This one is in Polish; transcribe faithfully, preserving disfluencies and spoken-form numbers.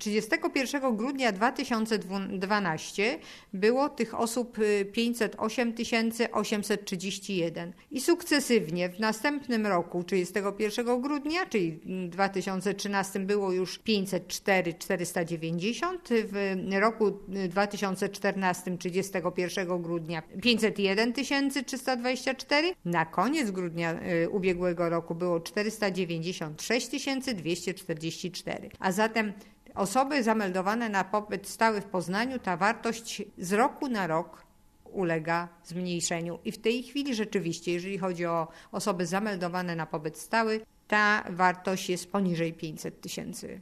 trzydziestego pierwszego grudnia dwa tysiące dwunastego było tych osób pięćset osiem tysięcy osiemset trzydzieści jeden i sukcesywnie w następnym roku, trzydziestego pierwszego grudnia, czyli dwa tysiące trzynastym było już pięćset cztery tysiące czterysta dziewięćdziesiąt, w roku dwa tysiące czternastym, trzydziestego pierwszego grudnia pięćset jeden tysięcy trzysta dwadzieścia cztery, na koniec grudnia ubiegłego roku było czterysta dziewięćdziesiąt sześć tysięcy dwieście czterdzieści cztery, a zatem osoby zameldowane na pobyt stały w Poznaniu, ta wartość z roku na rok ulega zmniejszeniu. I w tej chwili rzeczywiście, jeżeli chodzi o osoby zameldowane na pobyt stały, ta wartość jest poniżej pięćset tysięcy